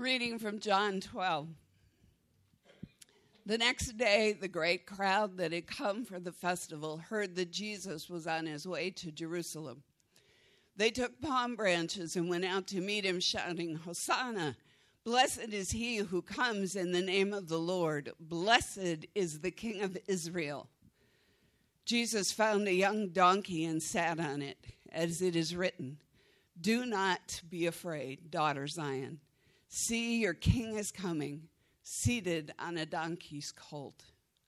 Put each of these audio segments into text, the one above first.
Reading from John 12. The next day, the great crowd that had come for the festival heard that Jesus was on his way to Jerusalem. They took palm branches and went out to meet him, shouting, "Hosanna! Blessed is he who comes in the name of the Lord. Blessed is the King of Israel." Jesus found a young donkey and sat on it, as it is written, "Do not be afraid, daughter Zion. See, your king is coming, seated on a donkey's colt."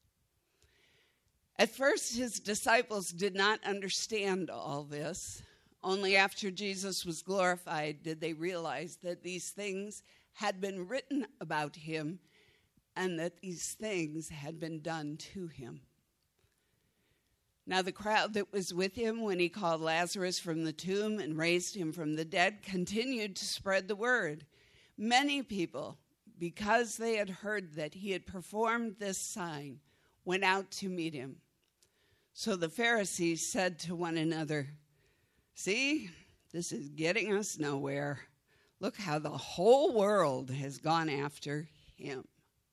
At first, his disciples did not understand all this. Only after Jesus was glorified did they realize that these things had been written about him and that these things had been done to him. Now the crowd that was with him when he called Lazarus from the tomb and raised him from the dead continued to spread the word. Many people, because they had heard that he had performed this sign, went out to meet him. So the Pharisees said to one another, "See, this is getting us nowhere. Look how the whole world has gone after him."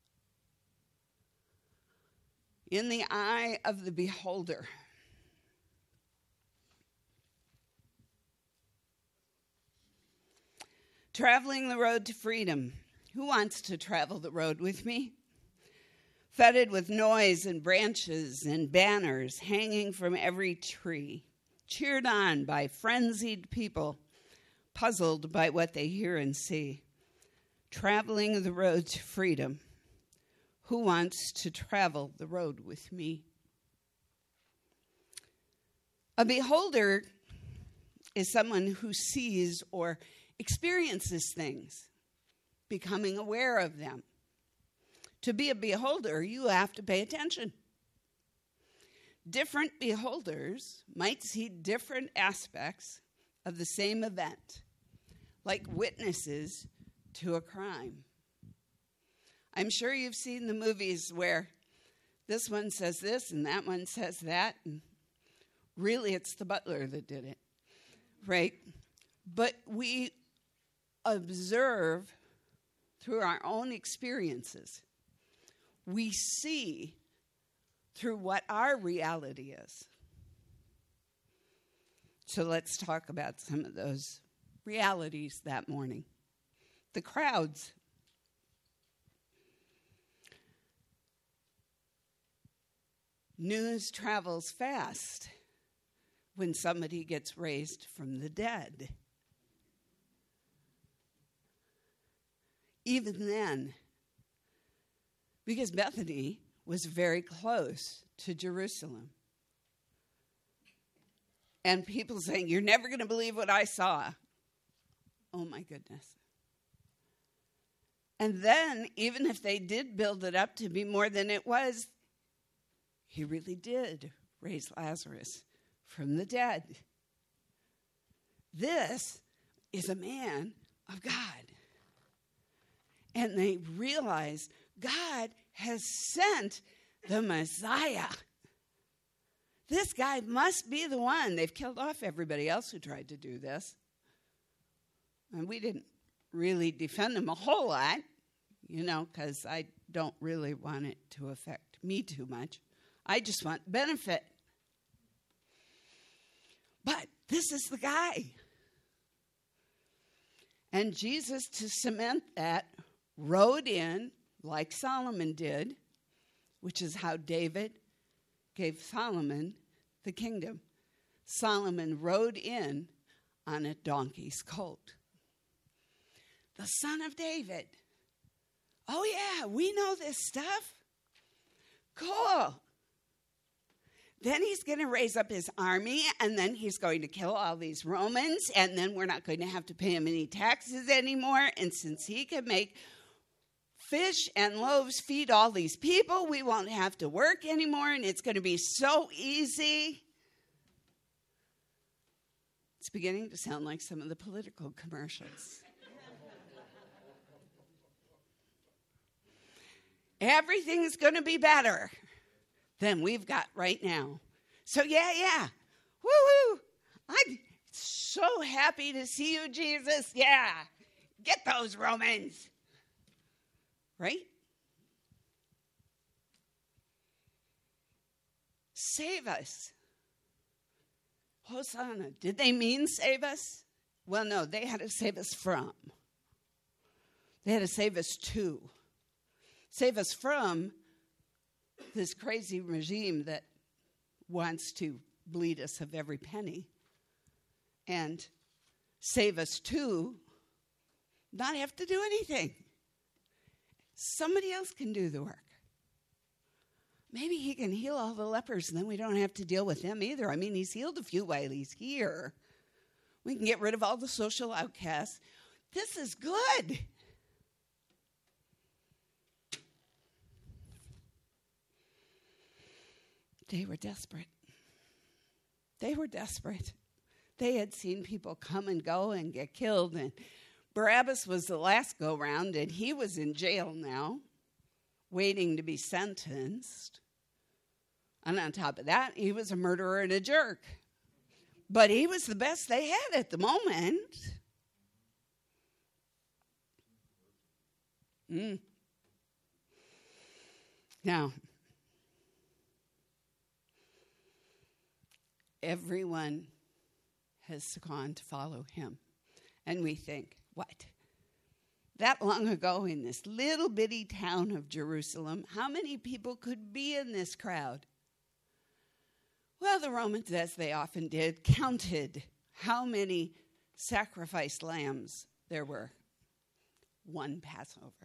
In the eye of the beholder. Traveling the road to freedom. Who wants to travel the road with me? Fetid with noise and branches and banners hanging from every tree, cheered on by frenzied people, puzzled by what they hear and see. Traveling the road to freedom. Who wants to travel the road with me? A beholder is someone who sees or experiences things, becoming aware of them. To be a beholder, you have to pay attention. Different beholders might see different aspects of the same event, like witnesses to a crime. I'm sure you've seen the movies where this one says this and that one says that, and really it's the butler that did it, right? But we observe through our own experiences. We see through what our reality is. So let's talk about some of those realities that morning. The crowds. News travels fast when somebody gets raised from the dead. Even then, because Bethany was very close to Jerusalem. And people saying, "You're never going to believe what I saw." Oh my goodness. And then, even if they did build it up to be more than it was, he really did raise Lazarus from the dead. This is a man of God. And they realize God has sent the Messiah. This guy must be the one. They've killed off everybody else who tried to do this. And we didn't really defend him a whole lot, because I don't really want it to affect me too much. I just want benefit. But this is the guy. And Jesus, to cement that, rode in like Solomon did, which is how David gave Solomon the kingdom. Solomon rode in on a donkey's colt. The son of David. Oh yeah, we know this stuff. Cool. Then he's going to raise up his army, and then he's going to kill all these Romans, and then we're not going to have to pay him any taxes anymore. And since he can make fish and loaves feed all these people, we won't have to work anymore, and it's going to be so easy. It's beginning to sound like some of the political commercials. Everything's going to be better than we've got right now. So yeah. Woo-hoo. I'm so happy to see you, Jesus. Yeah. Get those Romans. right? Save us. Hosanna. Did they mean save us? Well, no, they had to save us from. They had to save us to. Save us from this crazy regime that wants to bleed us of every penny. And save us to not have to do anything. Somebody else can do the work. Maybe he can heal all the lepers and then we don't have to deal with them either. I mean, he's healed a few while he's here. We can get rid of all the social outcasts. This is good. They were desperate. They were desperate. They had seen people come and go and get killed, and Barabbas was the last go-round, and he was in jail now, waiting to be sentenced. And on top of that, he was a murderer and a jerk. But he was the best they had at the moment. Now, everyone has gone to follow him. And we think, what? That long ago in this little bitty town of Jerusalem, how many people could be in this crowd? Well, the Romans, as they often did, counted how many sacrificed lambs there were. One Passover.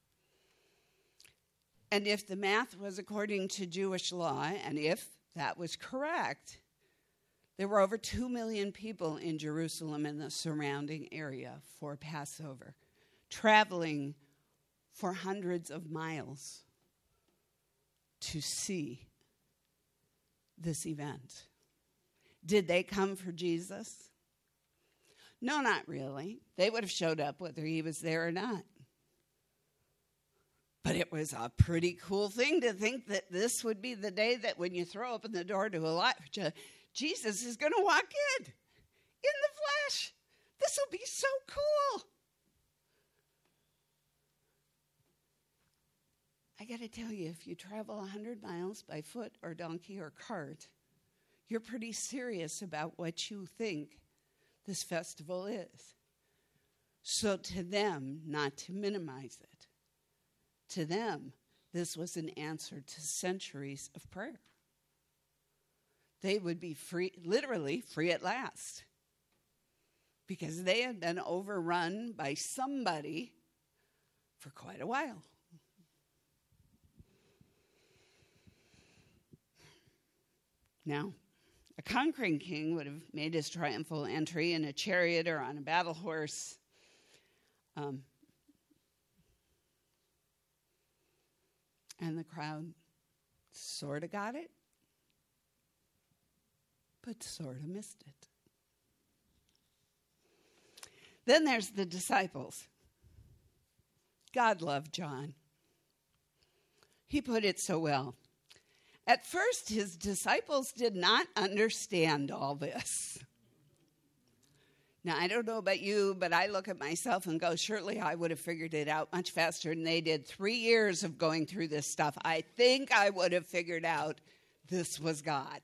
And if the math was according to Jewish law, and if that was correct, there were over 2 million people in Jerusalem and the surrounding area for Passover, traveling for hundreds of miles to see this event. Did they come for Jesus? No, not really. They would have showed up whether he was there or not. But it was a pretty cool thing to think that this would be the day that when you throw open the door to Elijah, Jesus is going to walk in the flesh. This will be so cool. I got to tell you, if you travel 100 miles by foot or donkey or cart, you're pretty serious about what you think this festival is. So to them, not to minimize it, to them, this was an answer to centuries of prayer. They would be free, literally free at last, because they had been overrun by somebody for quite a while. Now, a conquering king would have made his triumphal entry in a chariot or on a battle horse. And the crowd sort of got it, but sort of missed it. Then there's the disciples. God loved John. He put it so well. At first, his disciples did not understand all this. Now, I don't know about you, but I look at myself and go, surely I would have figured it out much faster than they did. 3 years of going through this stuff. I think I would have figured out this was God.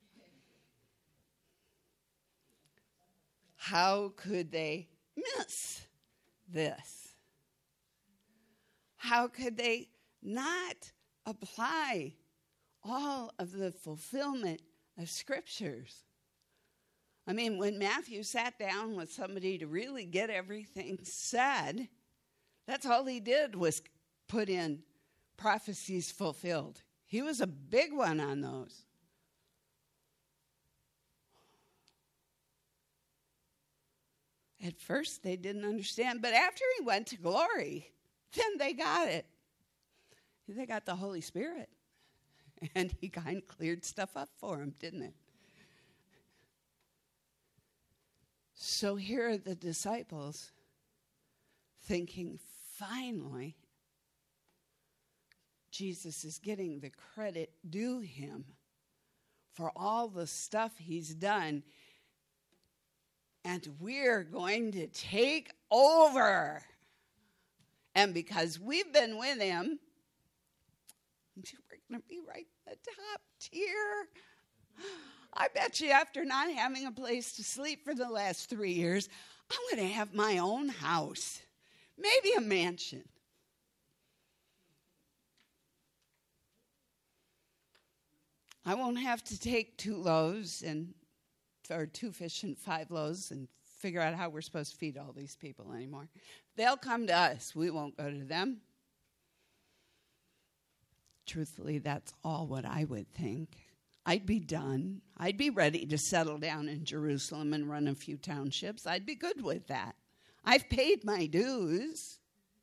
How could they miss this? How could they not apply all of the fulfillment of scriptures? I mean, when Matthew sat down with somebody to really get everything said, that's all he did was put in prophecies fulfilled. He was a big one on those. At first, they didn't understand, but after he went to glory, then they got it. They got the Holy Spirit, and he kind of cleared stuff up for them, didn't it? So here are the disciples thinking, finally, Jesus is getting the credit due him for all the stuff he's done, and we're going to take over. And because we've been with him, we're going to be right in the top tier. I bet you after not having a place to sleep for the last 3 years, I'm going to have my own house, maybe a mansion. I won't have to take 2 loaves or 2 fish and 5 loaves and figure out how we're supposed to feed all these people anymore. They'll come to us. We won't go to them. Truthfully, that's all what I would think. I'd be done. I'd be ready to settle down in Jerusalem and run a few townships. I'd be good with that. I've paid my dues.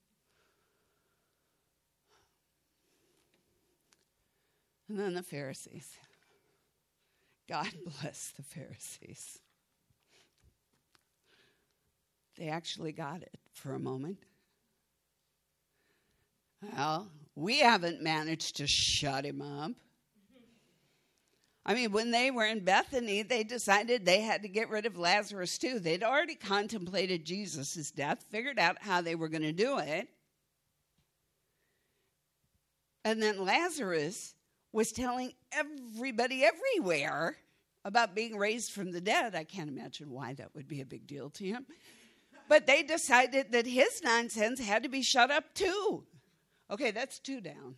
And then the Pharisees. God bless the Pharisees. They actually got it for a moment. Well, we haven't managed to shut him up. I mean, when they were in Bethany, they decided they had to get rid of Lazarus too. They'd already contemplated Jesus' death, figured out how they were going to do it. And then Lazarus was telling everybody everywhere about being raised from the dead. I can't imagine why that would be a big deal to him. But they decided that his nonsense had to be shut up too. Okay, that's 2 down.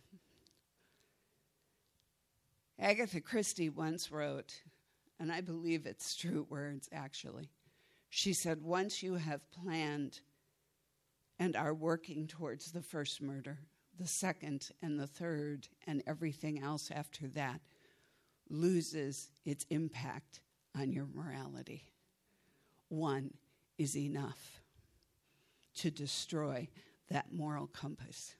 Agatha Christie once wrote, and I believe it's true words actually. She said, once you have planned and are working towards the first murder, the second and the third and everything else after that loses its impact on your morality. One is enough to destroy that moral compass.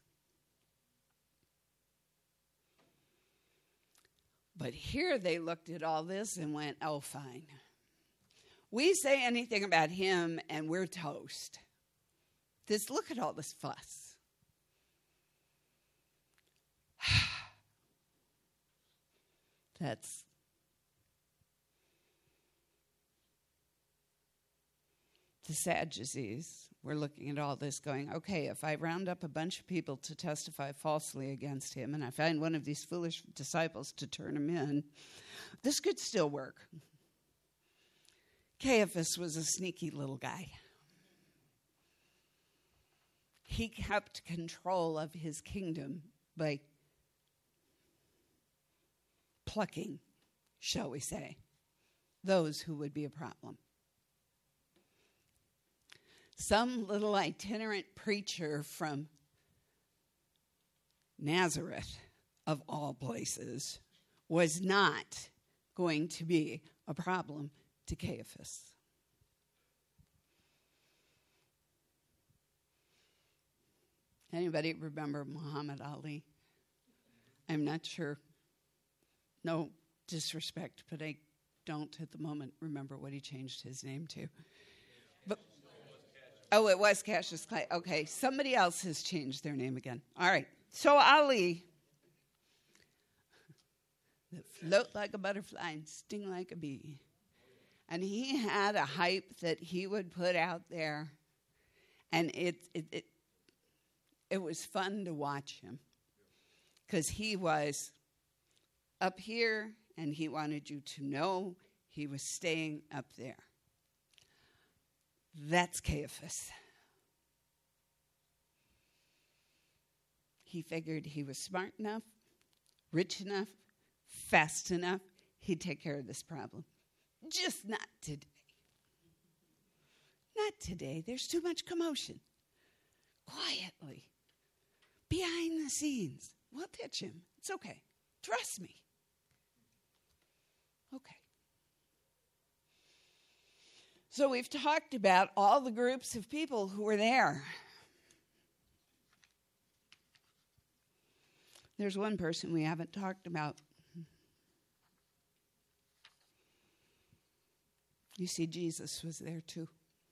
But here they looked at all this and went, oh, fine. We say anything about him and we're toast. Look at all this fuss. That's the Sadducees. We're looking at all this going, okay, if I round up a bunch of people to testify falsely against him and I find one of these foolish disciples to turn him in, this could still work. Caiaphas was a sneaky little guy. He kept control of his kingdom by plucking, shall we say, those who would be a problem. Some little itinerant preacher from Nazareth, of all places, was not going to be a problem to Caiaphas. Anybody remember Muhammad Ali? I'm not sure. No disrespect, but I don't at the moment remember what he changed his name to. Oh, it was Cassius Clay. Okay, somebody else has changed their name again. All right, so Ali, that float like a butterfly and sting like a bee. And he had a hype that he would put out there, and it was fun to watch him because he was up here and he wanted you to know he was staying up there. That's Caiaphas. He figured he was smart enough, rich enough, fast enough, he'd take care of this problem. Just not today. Not today. There's too much commotion. Quietly. Behind the scenes. We'll pitch him. It's okay. Trust me. Okay. So we've talked about all the groups of people who were there. There's one person we haven't talked about. You see, Jesus was there too.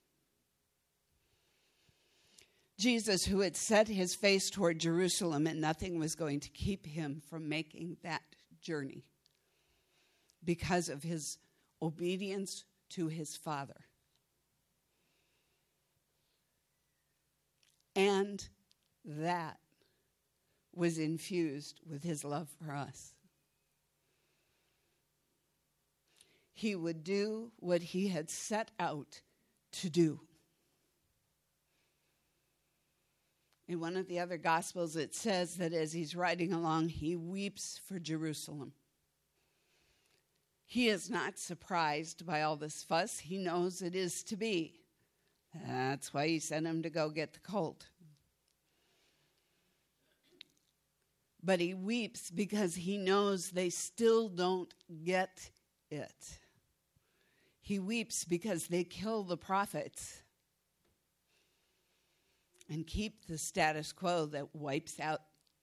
Jesus, who had set his face toward Jerusalem, and nothing was going to keep him from making that journey because of his obedience to his Father. And that was infused with his love for us. He would do what he had set out to do. In one of the other Gospels, it says that as he's riding along, he weeps for Jerusalem. He is not surprised by all this fuss. He knows it is to be. That's why he sent him to go get the colt. But he weeps because he knows they still don't get it. He weeps because they kill the prophets and keep the status quo that wipes out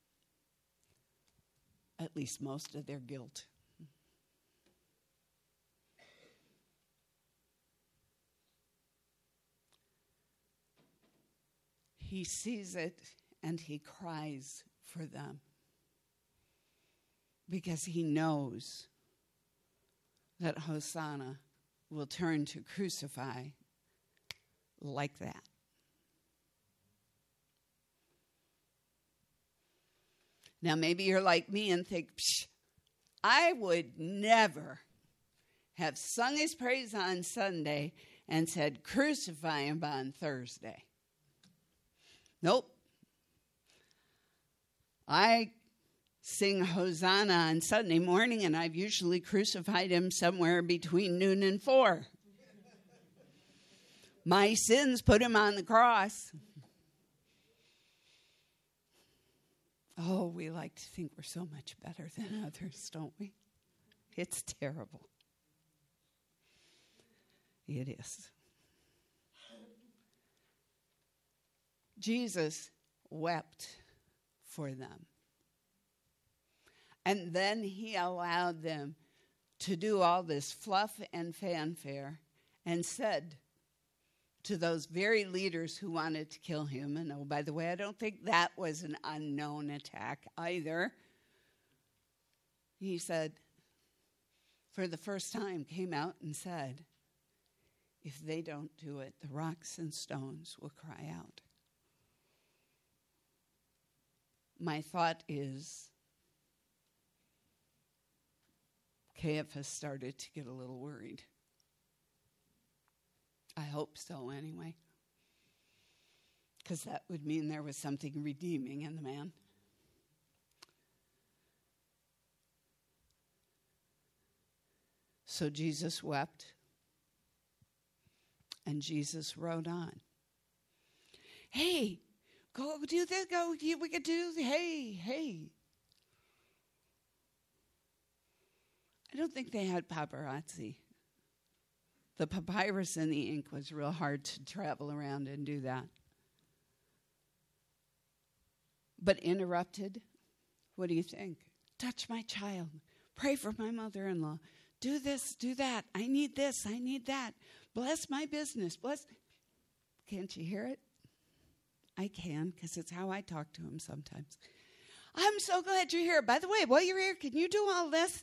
at least most of their guilt. He sees it and he cries for them because he knows that Hosanna will turn to crucify like that. Now, maybe you're like me and think, I would never have sung his praise on Sunday and said, crucify him on Thursday. Nope. I sing Hosanna on Sunday morning, and I've usually crucified him somewhere between noon and 4. My sins put him on the cross. Oh, we like to think we're so much better than others, don't we? It's terrible. It is. Jesus wept for them. And then he allowed them to do all this fluff and fanfare and said to those very leaders who wanted to kill him, and oh, by the way, I don't think that was an unknown attack either. He said, for the first time, came out and said, if they don't do it, the rocks and stones will cry out. My thought is, Caiaphas started to get a little worried. I hope so, anyway. Because that would mean there was something redeeming in the man. So Jesus wept, and Jesus rode on. Hey, go do this, we could do, hey. I don't think they had paparazzi. The papyrus and the ink was real hard to travel around and do that. But interrupted, what do you think? Touch my child. Pray for my mother-in-law. Do this, do that. I need this, I need that. Bless my business. Bless. Can't you hear it? I can, because it's how I talk to him sometimes. I'm so glad you're here. By the way, while you're here, can you do all this?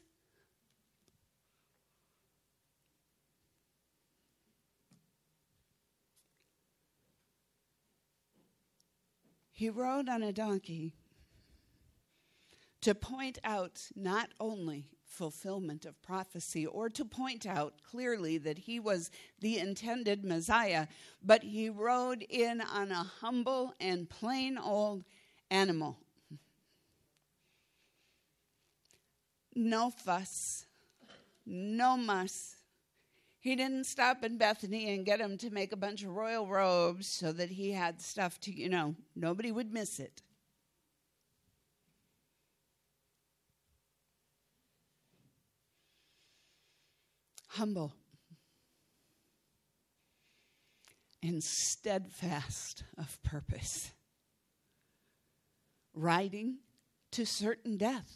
He rode on a donkey to point out not only fulfillment of prophecy or to point out clearly that he was the intended Messiah, but he rode in on a humble and plain old animal. No fuss, no muss. He didn't stop in Bethany and get him to make a bunch of royal robes so that he had stuff to, nobody would miss it. Humble and steadfast of purpose, riding to certain death.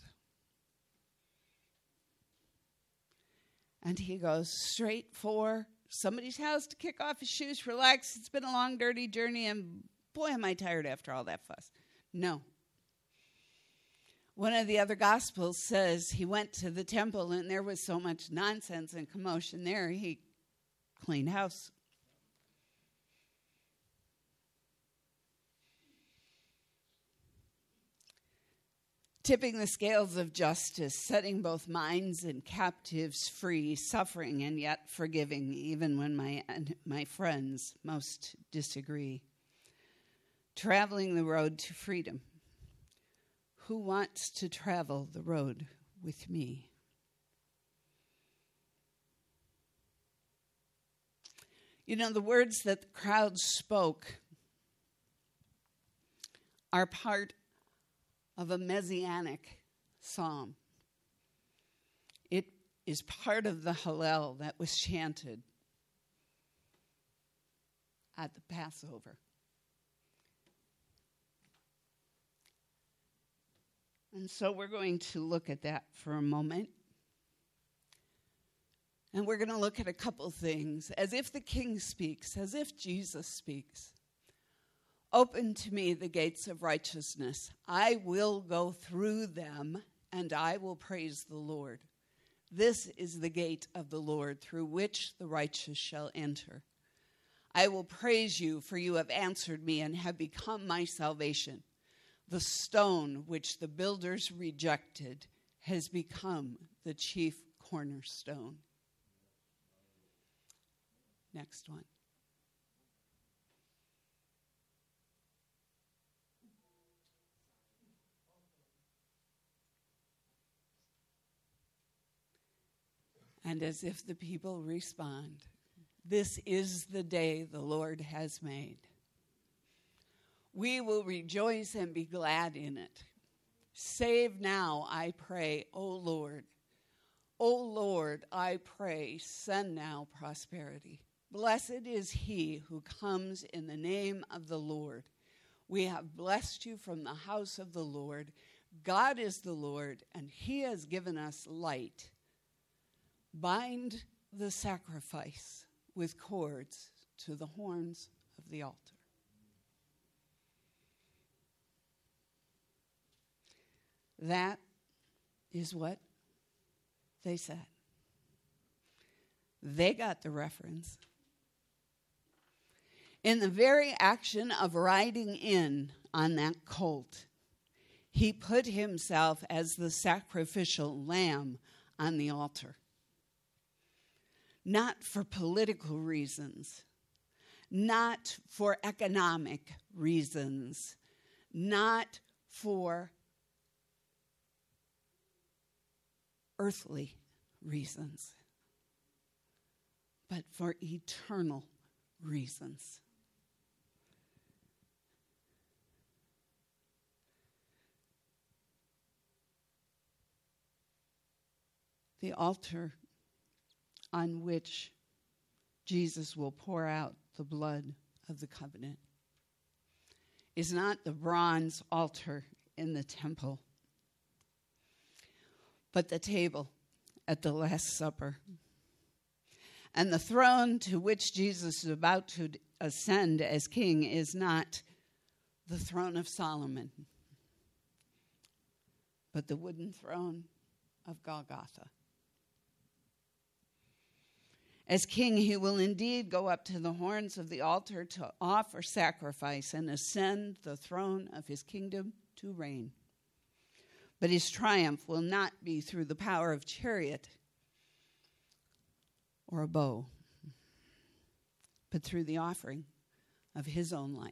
And he goes straight for somebody's house to kick off his shoes, relax. It's been a long, dirty journey, and boy, am I tired after all that fuss. No. One of the other Gospels says he went to the temple, and there was so much nonsense and commotion there, he cleaned house. tipping the scales of justice, setting both minds and captives free, suffering and yet forgiving, even when my friends most disagree. Traveling the road to freedom. Who wants to travel the road with me? You know, the words that the crowd spoke are part of a messianic psalm. It is part of the Hallel that was chanted at the Passover. And so we're going to look at that for a moment. And we're going to look at a couple things. As if the King speaks, as if Jesus speaks. Open to me the gates of righteousness. I will go through them, and I will praise the Lord. This is the gate of the Lord, through which the righteous shall enter. I will praise you, for you have answered me and have become my salvation. The stone which the builders rejected has become the chief cornerstone. Next one. And as if the people respond, this is the day the Lord has made. We will rejoice and be glad in it. Save now, I pray, O Lord. O Lord, I pray, send now prosperity. Blessed is he who comes in the name of the Lord. We have blessed you from the house of the Lord. God is the Lord, and he has given us light. Bind the sacrifice with cords to the horns of the altar. That is what they said. They got the reference. In the very action of riding in on that colt, he put himself as the sacrificial lamb on the altar. Not for political reasons, not for economic reasons, not for earthly reasons, but for eternal reasons. The altar on which Jesus will pour out the blood of the covenant is not the bronze altar in the temple, but the table at the Last Supper. And the throne to which Jesus is about to ascend as king is not the throne of Solomon, but the wooden throne of Golgotha. As king, he will indeed go up to the horns of the altar to offer sacrifice and ascend the throne of his kingdom to reign. But his triumph will not be through the power of chariot or a bow, but through the offering of his own life.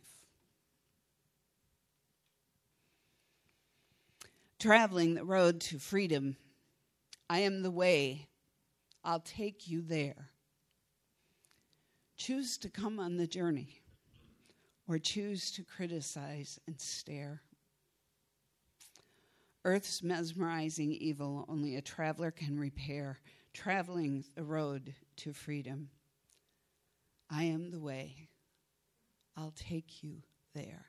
Traveling the road to freedom, I am the way. I'll take you there. Choose to come on the journey, or choose to criticize and stare. Earth's mesmerizing evil only a traveler can repair, traveling the road to freedom. I am the way. I'll take you there.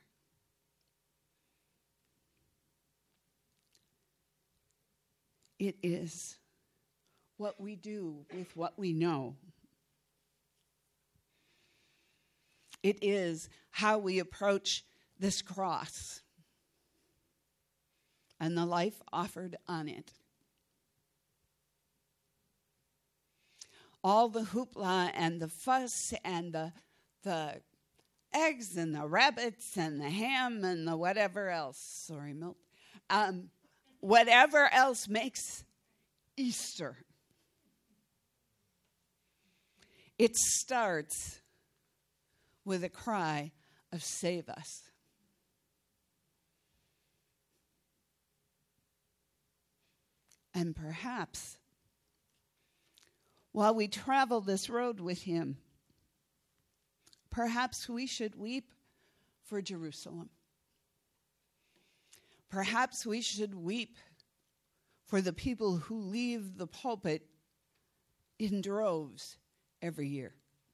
It is what we do with what we know. It is how we approach this cross and the life offered on it. All the hoopla and the fuss and the eggs and the rabbits and the ham and the whatever else. Sorry, Milt. whatever else makes Easter. It starts with a cry of save us. And perhaps while we travel this road with him, perhaps we should weep for Jerusalem. Perhaps we should weep for the people who leave the pulpit in droves every year.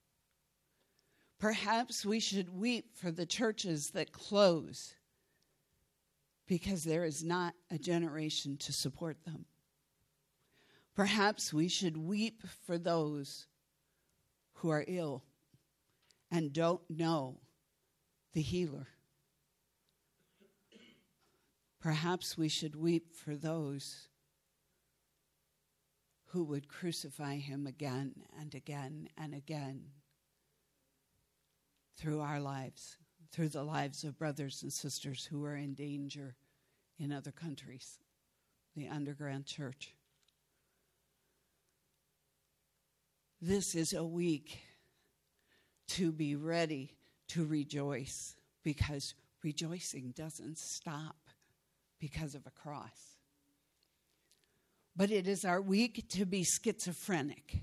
Perhaps we should weep for the churches that close because there is not a generation to support them. Perhaps we should weep for those who are ill and don't know the healer. Perhaps we should weep for those who would crucify him again and again and again through our lives, through the lives of brothers and sisters who are in danger in other countries, the underground church. This is a week to be ready to rejoice, because rejoicing doesn't stop because of a cross. But it is our week to be schizophrenic.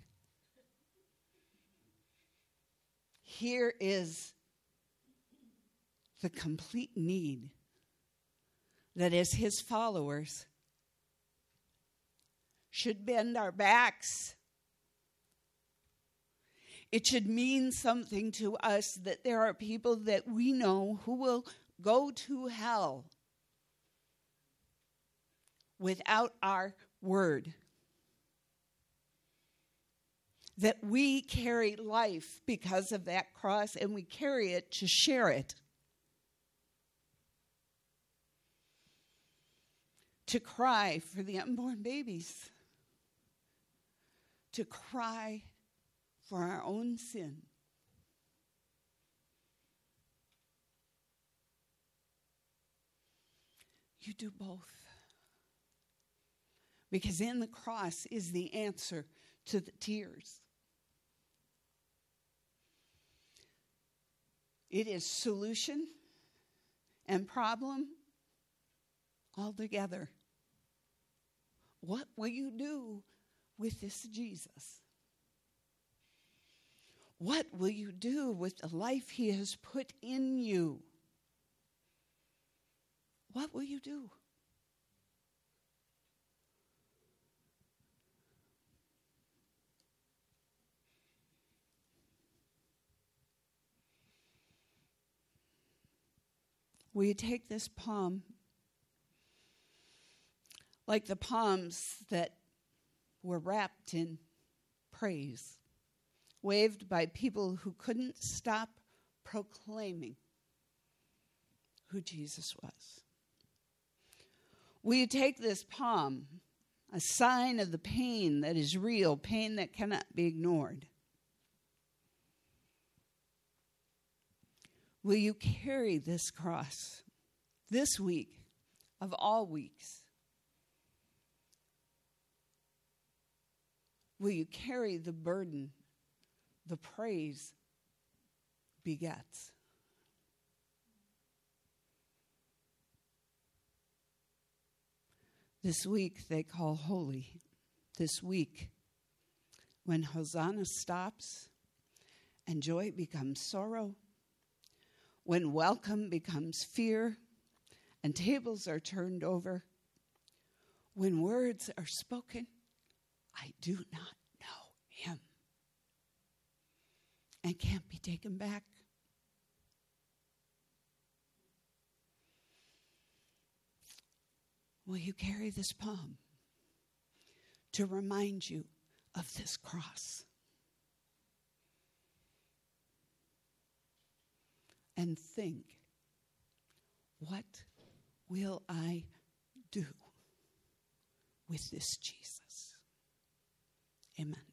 Here is the complete need that as his followers should bend our backs. It should mean something to us that there are people that we know who will go to hell without our word. That we carry life because of that cross, and we carry it to share it. To cry for the unborn babies. To cry for our own sin. You do both. Because in the cross is the answer to the tears. It is solution and problem all together. What will you do with this Jesus? What will you do with the life he has put in you? What will you do? Will you take this palm, like the palms that were wrapped in praise, waved by people who couldn't stop proclaiming who Jesus was? Will you take this palm, a sign of the pain that is real, pain that cannot be ignored? Will you carry this cross this week of all weeks? Will you carry the burden the praise begets? This week they call holy. This week, when Hosanna stops and joy becomes sorrow, when welcome becomes fear and tables are turned over, when words are spoken, I do not know him, and can't be taken back. Will you carry this palm to remind you of this cross? And think, what will I do with this Jesus? Amen.